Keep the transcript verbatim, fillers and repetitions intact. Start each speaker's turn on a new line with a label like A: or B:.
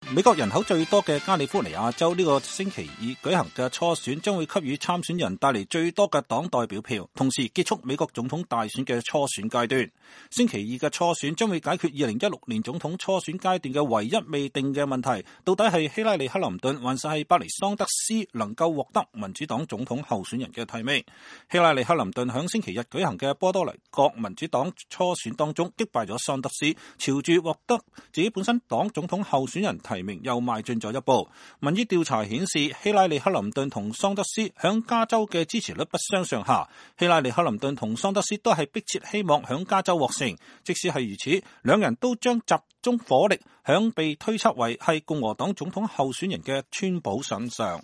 A: 美國人口最多嘅加利福尼亞州呢個星期二舉行嘅初選將會給予參選人帶嚟最多嘅黨代表票，同時結束美國總統大選嘅初選階段。星期二嘅初選將會解決二零一六年總統初選階段嘅唯一未定嘅問題，到底係希拉里克林頓還是係伯尼桑德斯能夠獲得民主黨總統候選人嘅提名。希拉里克林頓響星期日舉行嘅波多黎各民主黨初選當中擊敗咗桑德斯，朝住獲得自己本身黨總統候選人提名又邁進咗一步。民意調查顯示，希拉里克林頓同桑德斯響加州嘅支持率不相上下。希拉里克林頓同桑德斯都係迫切希望響加州獲勝，即使係如此，兩人都將集中火力響被推測為係共和黨總統候選人嘅川普身上。